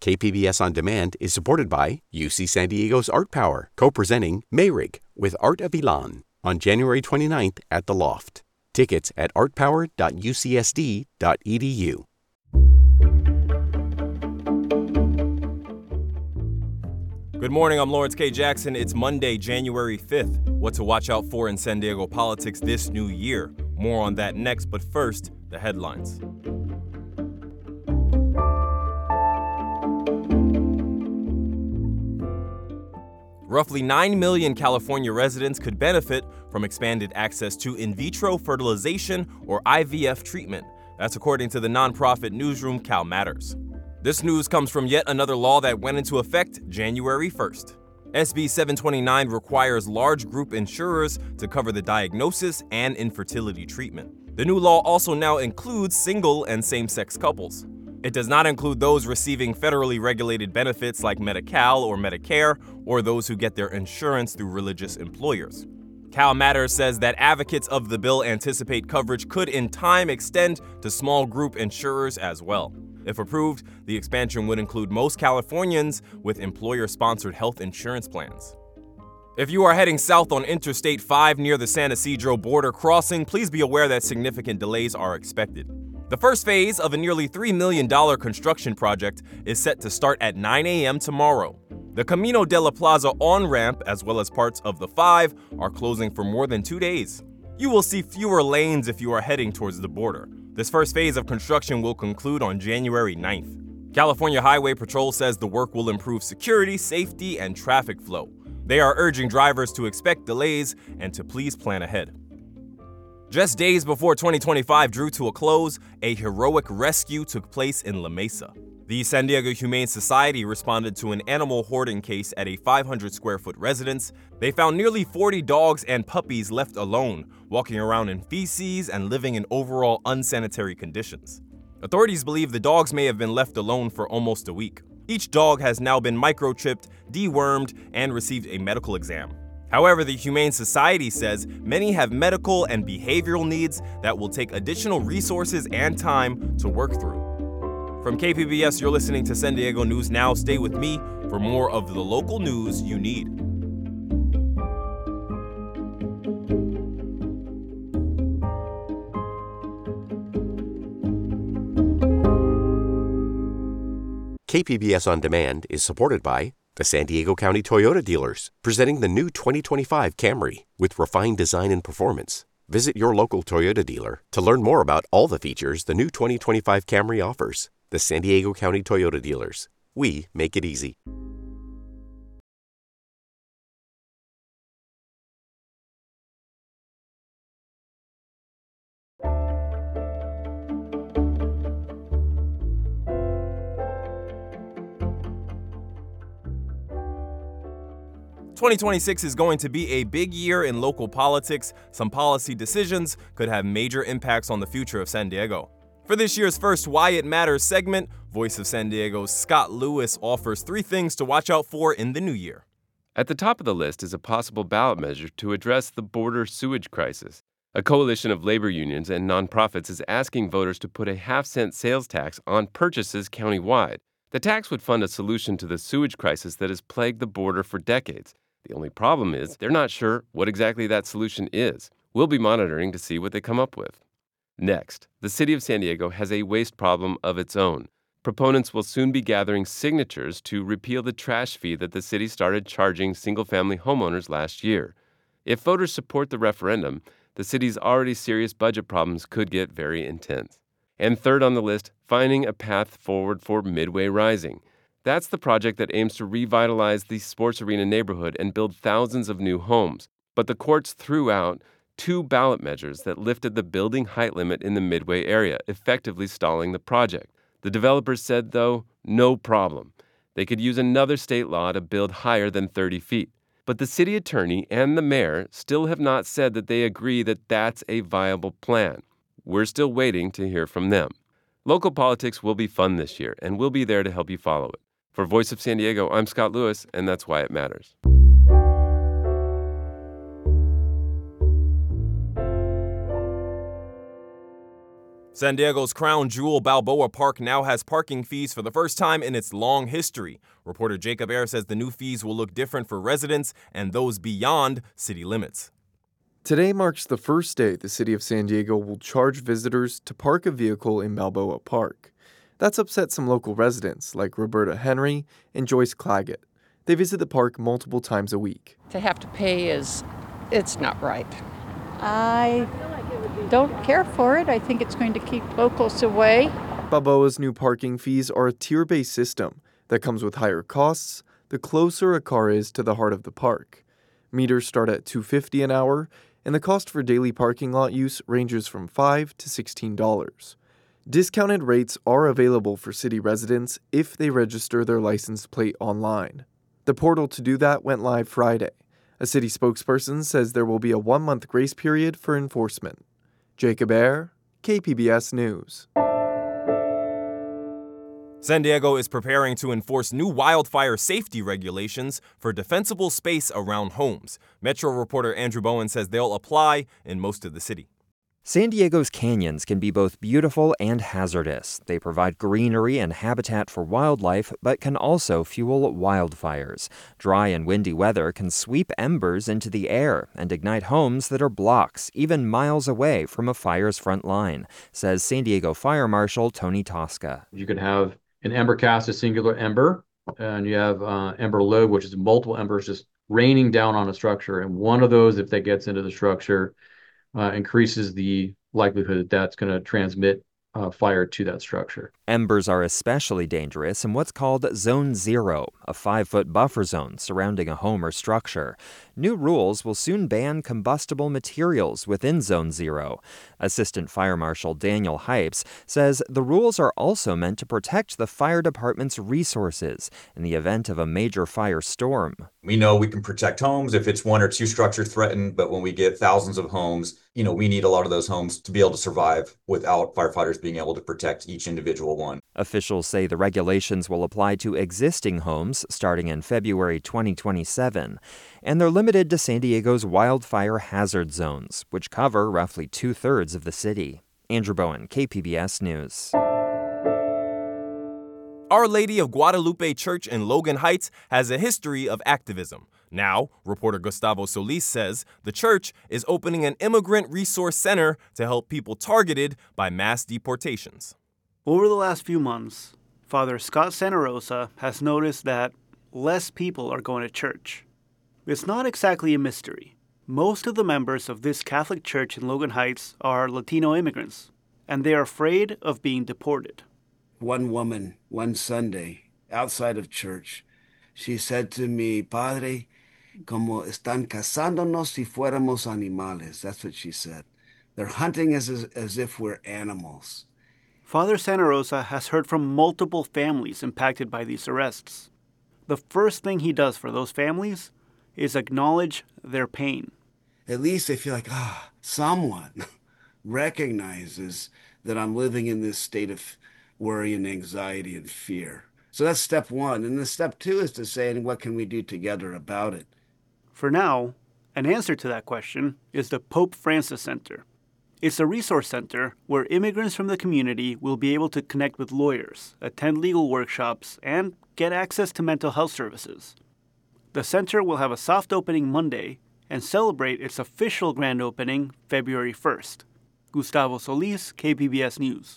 KPBS On Demand is supported by UC San Diego's Art Power, co-presenting Mayrig with Art of Ilan on January 29th at the Loft. Tickets at artpower.ucsd.edu. Good morning, I'm Lawrence K. Jackson. It's Monday, January 5th. What to watch out for in San Diego politics this new year. More on that next, but first, the headlines. Roughly 9 million California residents could benefit from expanded access to in vitro fertilization or IVF treatment. That's according to the nonprofit newsroom CalMatters. This news comes from yet another law that went into effect January 1st. SB 729 requires large group insurers to cover the diagnosis and infertility treatment. The new law also now includes single and same-sex couples. It does not include those receiving federally regulated benefits like Medi-Cal or Medicare, or those who get their insurance through religious employers. CalMatters says that advocates of the bill anticipate coverage could in time extend to small group insurers as well. If approved, the expansion would include most Californians with employer-sponsored health insurance plans. If you are heading south on Interstate 5 near the San Ysidro border crossing, please be aware that significant delays are expected. The first phase of a nearly $3 million construction project is set to start at 9 a.m. tomorrow. The Camino de la Plaza on-ramp, as well as parts of the 5, are closing for more than 2 days. You will see fewer lanes if you are heading towards the border. This first phase of construction will conclude on January 9th. California Highway Patrol says the work will improve security, safety, and traffic flow. They are urging drivers to expect delays and to please plan ahead. Just days before 2025 drew to a close, a heroic rescue took place in La Mesa. The San Diego Humane Society responded to an animal hoarding case at a 500-square-foot residence. They found nearly 40 dogs and puppies left alone, walking around in feces and living in overall unsanitary conditions. Authorities believe the dogs may have been left alone for almost a week. Each dog has now been microchipped, dewormed, and received a medical exam. However, the Humane Society says many have medical and behavioral needs that will take additional resources and time to work through. From KPBS, you're listening to San Diego News Now. Stay with me for more of the local news you need. KPBS On Demand is supported by the San Diego County Toyota dealers, presenting the new 2025 Camry with refined design and performance. Visit your local Toyota dealer to learn more about all the features the new 2025 Camry offers. The San Diego County Toyota dealers. We make it easy. "2026 is going to be a big year in local politics. Some policy decisions could have major impacts on the future of San Diego. For this year's first Why It Matters segment, Voice of San Diego's Scott Lewis offers 3 things to watch out for in the new year. At the top of the list is a possible ballot measure to address the border sewage crisis. A coalition of labor unions and nonprofits is asking voters to put a half-cent sales tax on purchases countywide. The tax would fund a solution to the sewage crisis that has plagued the border for decades. The only problem is they're not sure what exactly that solution is. We'll be monitoring to see what they come up with. Next, the city of San Diego has a waste problem of its own. Proponents will soon be gathering signatures to repeal the trash fee that the city started charging single-family homeowners last year. If voters support the referendum, the city's already serious budget problems could get very intense. And third on the list, finding a path forward for Midway Rising. That's the project that aims to revitalize the sports arena neighborhood and build thousands of new homes. But the courts threw out 2 ballot measures that lifted the building height limit in the Midway area, effectively stalling the project. The developers said, though, no problem. They could use another state law to build higher than 30 feet. But the city attorney and the mayor still have not said that they agree that that's a viable plan. We're still waiting to hear from them. Local politics will be fun this year, and we'll be there to help you follow it. For Voice of San Diego, I'm Scott Lewis, and that's why it matters. San Diego's crown jewel Balboa Park now has parking fees for the first time in its long history. Reporter Jacob Ayer says the new fees will look different for residents and those beyond city limits. Today marks the first day the city of San Diego will charge visitors to park a vehicle in Balboa Park. That's upset some local residents like Roberta Henry and Joyce Claggett. They visit the park multiple times a week. To have to pay it's not right. I don't care for it. I think it's going to keep locals away. Balboa's new parking fees are a tier-based system that comes with higher costs the closer a car is to the heart of the park. Meters start at $2.50 an hour, and the cost for daily parking lot use ranges from $5 to $16. Discounted rates are available for city residents if they register their license plate online. The portal to do that went live Friday. A city spokesperson says there will be a 1-month grace period for enforcement. Jacob Ayer, KPBS News. San Diego is preparing to enforce new wildfire safety regulations for defensible space around homes. Metro reporter Andrew Bowen says they'll apply in most of the city. San Diego's canyons can be both beautiful and hazardous. They provide greenery and habitat for wildlife, but can also fuel wildfires. Dry and windy weather can sweep embers into the air and ignite homes that are blocks, even miles away from a fire's front line, says San Diego Fire Marshal Tony Tosca. You could have an ember cast, a singular ember, and you have ember load, which is multiple embers just raining down on a structure. And one of those, if that gets into the structure, increases the likelihood that that's going to transmit fire to that structure. Embers are especially dangerous in what's called Zone 0, a 5-foot buffer zone surrounding a home or structure. New rules will soon ban combustible materials within Zone 0. Assistant Fire Marshal Daniel Hypes says the rules are also meant to protect the fire department's resources in the event of a major fire storm. We know we can protect homes if it's 1 or 2 structures threatened, but when we get thousands of homes, we need a lot of those homes to be able to survive without firefighters being able to protect each individual one. Officials say the regulations will apply to existing homes starting in February 2027, and they're limited to San Diego's wildfire hazard zones, which cover roughly 2/3 of the city. Andrew Bowen, KPBS News. Our Lady of Guadalupe Church in Logan Heights has a history of activism. Now, reporter Gustavo Solis says the church is opening an immigrant resource center to help people targeted by mass deportations. Over the last few months, Father Scott Santa Rosa has noticed that less people are going to church. It's not exactly a mystery. Most of the members of this Catholic church in Logan Heights are Latino immigrants, and they are afraid of being deported. One woman, one Sunday, outside of church, she said to me, Padre, como están cazándonos si fuéramos animales. That's what she said. They're hunting us as if we're animals. Father Santa Rosa has heard from multiple families impacted by these arrests. The first thing he does for those families is acknowledge their pain. At least they feel like, someone recognizes that I'm living in this state of worry and anxiety and fear. So that's step one. And then step two is to say, what can we do together about it? For now, an answer to that question is the Pope Francis Center. It's a resource center where immigrants from the community will be able to connect with lawyers, attend legal workshops, and get access to mental health services. The center will have a soft opening Monday and celebrate its official grand opening February 1st. Gustavo Solis, KPBS News.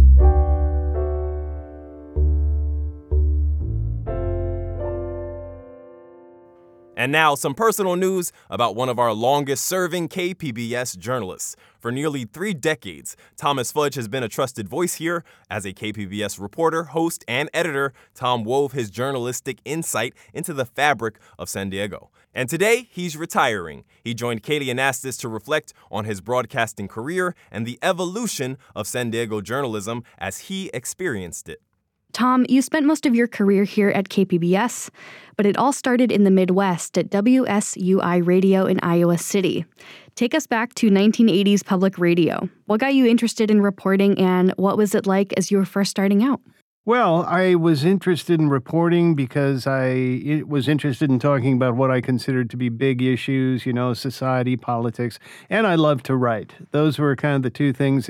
And now, some personal news about one of our longest-serving KPBS journalists. For nearly 3 decades, Thomas Fudge has been a trusted voice here. As a KPBS reporter, host, and editor, Tom wove his journalistic insight into the fabric of San Diego. And today, he's retiring. He joined Katie Anastas to reflect on his broadcasting career and the evolution of San Diego journalism as he experienced it. Tom, you spent most of your career here at KPBS, but it all started in the Midwest at WSUI Radio in Iowa City. Take us back to 1980s public radio. What got you interested in reporting, and what was it like as you were first starting out? Well, I was interested in reporting because I was interested in talking about what I considered to be big issues, society, politics, and I love to write. Those were kind of the two things that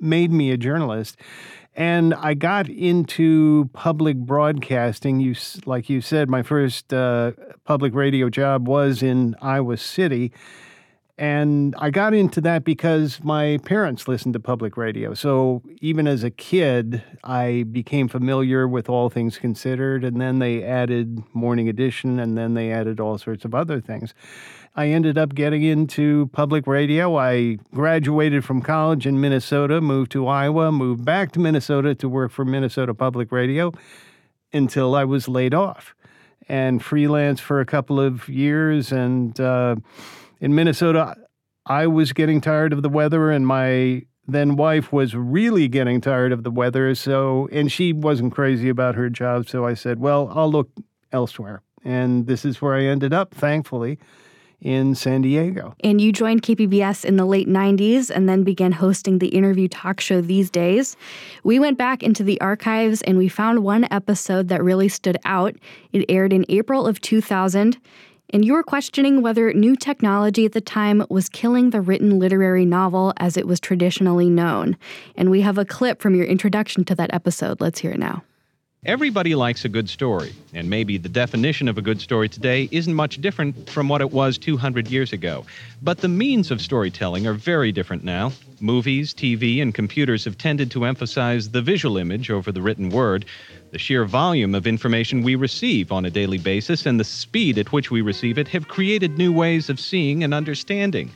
made me a journalist. And I got into public broadcasting. Like you said, my first public radio job was in Iowa City. And I got into that because my parents listened to public radio. So even as a kid, I became familiar with All Things Considered, and then they added Morning Edition, and then they added all sorts of other things. I ended up getting into public radio. I graduated from college in Minnesota, moved to Iowa, moved back to Minnesota to work for Minnesota Public Radio until I was laid off and freelance for a couple of years. And in Minnesota, I was getting tired of the weather, and my then wife was really getting tired of the weather. And she wasn't crazy about her job. So I said, well, I'll look elsewhere. And this is where I ended up, thankfully, in San Diego. And you joined KPBS in the late 90s and then began hosting the interview talk show These Days. We went back into the archives and we found one episode that really stood out. It aired in April of 2000. And you were questioning whether new technology at the time was killing the written literary novel as it was traditionally known. And we have a clip from your introduction to that episode. Let's hear it now. Everybody likes a good story, and maybe the definition of a good story today isn't much different from what it was 200 years ago. But the means of storytelling are very different now. Movies, TV, and computers have tended to emphasize the visual image over the written word. The sheer volume of information we receive on a daily basis and the speed at which we receive it have created new ways of seeing and understanding.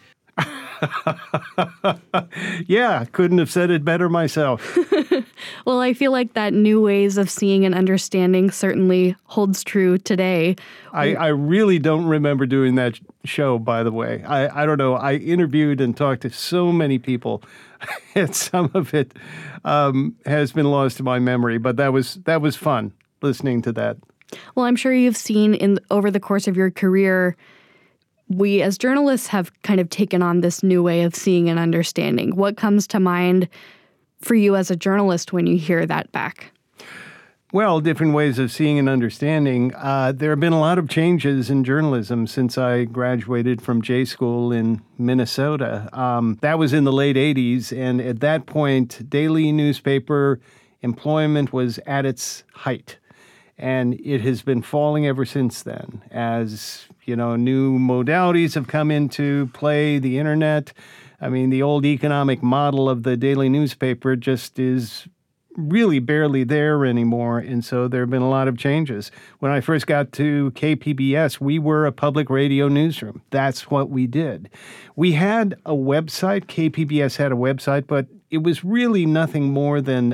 Yeah, couldn't have said it better myself. Well, I feel like that new ways of seeing and understanding certainly holds true today. I really don't remember doing that show, by the way. I don't know. I interviewed and talked to so many people, and some of it has been lost to my memory. But that was fun, listening to that. Well, I'm sure you've seen over the course of your career, we as journalists have kind of taken on this new way of seeing and understanding. What comes to mind for you as a journalist when you hear that back? Well, different ways of seeing and understanding. There have been a lot of changes in journalism since I graduated from J School in Minnesota. That was in the late 80s, and at that point, daily newspaper employment was at its height. And it has been falling ever since then as, new modalities have come into play, the internet. I mean, the old economic model of the daily newspaper just is really barely there anymore. And so there have been a lot of changes. When I first got to KPBS, we were a public radio newsroom. That's what we did. We had a website. KPBS had a website, but it was really nothing more than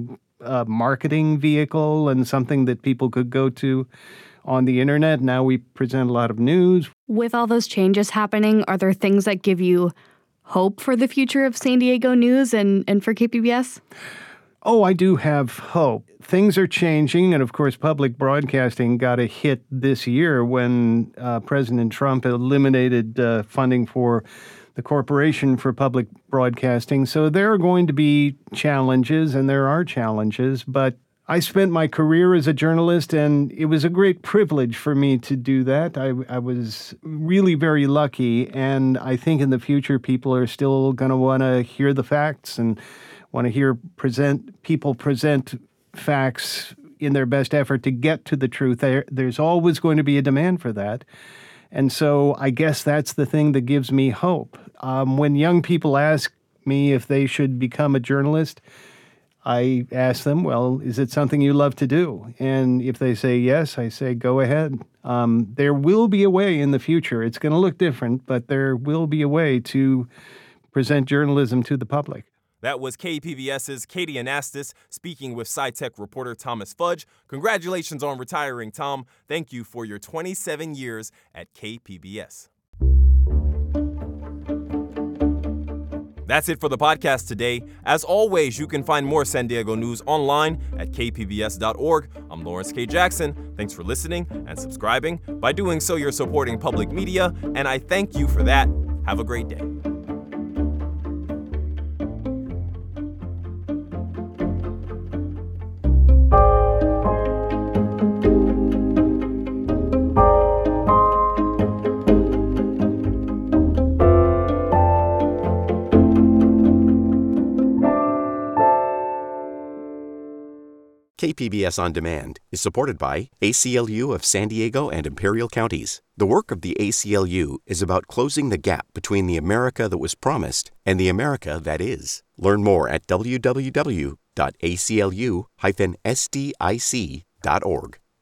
a marketing vehicle and something that people could go to on the internet. Now we present a lot of news. With all those changes happening, are there things that give you hope for the future of San Diego news and for KPBS? Oh, I do have hope. Things are changing, and of course, public broadcasting got a hit this year when President Trump eliminated funding for the Corporation for Public Broadcasting. So there are going to be challenges, and there are challenges, but I spent my career as a journalist, and it was a great privilege for me to do that. I was really very lucky, and I think in the future people are still going to want to hear the facts and want to hear people present facts in their best effort to get to the truth. There's always going to be a demand for that. And so I guess that's the thing that gives me hope. When young people ask me if they should become a journalist, I ask them, well, is it something you love to do? And if they say yes, I say, go ahead. There will be a way in the future. It's going to look different, but there will be a way to present journalism to the public. That was KPBS's Katie Anastas speaking with SciTech reporter Thomas Fudge. Congratulations on retiring, Tom. Thank you for your 27 years at KPBS. That's it for the podcast today. As always, you can find more San Diego news online at kpbs.org. I'm Lawrence K. Jackson. Thanks for listening and subscribing. By doing so, you're supporting public media, and I thank you for that. Have a great day. KPBS On Demand is supported by ACLU of San Diego and Imperial Counties. The work of the ACLU is about closing the gap between the America that was promised and the America that is. Learn more at www.aclu-sdic.org.